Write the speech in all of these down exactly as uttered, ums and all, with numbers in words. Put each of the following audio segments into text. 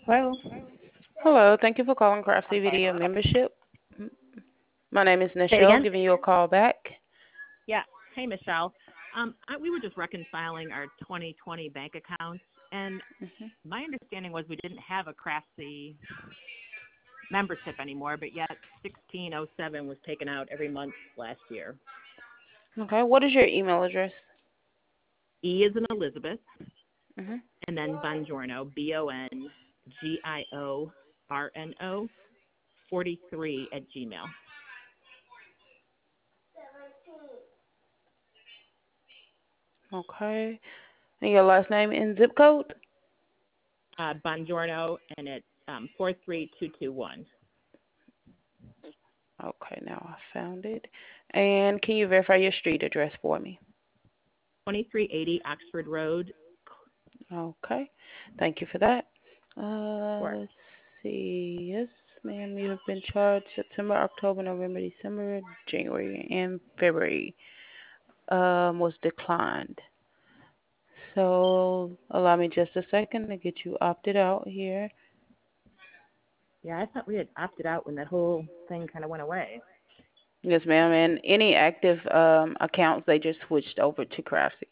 Hello. Hello, thank you for calling Craftsy Video Membership. M- My name is Say it Nichelle, again. giving you a call back. Yeah. Hey, Michelle. Um, I, we were just reconciling our twenty twenty bank accounts, and hmm my understanding was we didn't have a Craftsy membership anymore, but yet sixteen oh seven was taken out every month last year. Okay, what is your email address? E is in Elizabeth, hmm and then Bongiorno, B O N G I O R N O, forty-three at Gmail. Okay, and your last name and zip code? Uh, Bongiorno, and it's um, four three two two one. Okay, now I found it. And can you verify your street address for me? twenty-three eighty Oxford Road. Okay, thank you for that. Sure. Uh, let's see. Yes, ma'am, you have been charged September, October, November, December, January, and February. Um, was declined. So allow me just a second to get you opted out here. Yeah, I thought we had opted out when that whole thing kind of went away. Yes, ma'am. And any active um, accounts, they just switched over to Craftsy.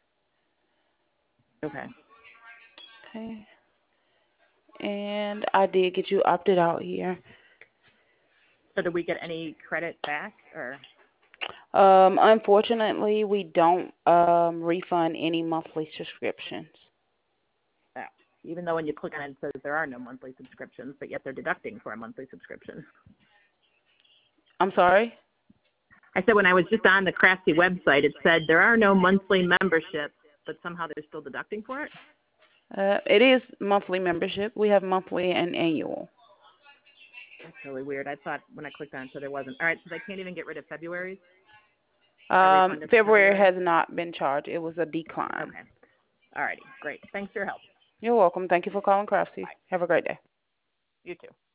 Okay. Okay. And I did get you opted out here. So did we get any credit back, or Um, unfortunately, we don't um, refund any monthly subscriptions. oh, even though when you click on it, it says there are no monthly subscriptions, but yet they're deducting for a monthly subscription? I'm sorry? I said when I was just on the Craftsy website, it said there are no monthly memberships, but somehow they're still deducting for it. Uh, it is monthly membership. We have monthly and annual. That's really weird. I thought when I clicked on it, so there wasn't. All right, so they can't even get rid of February's or Um, refund it for February February. has not been charged. It was a decline. Okay. All righty. Great. Thanks for your help. You're welcome. Thank you for calling Craftsy. Bye. Have a great day. You too.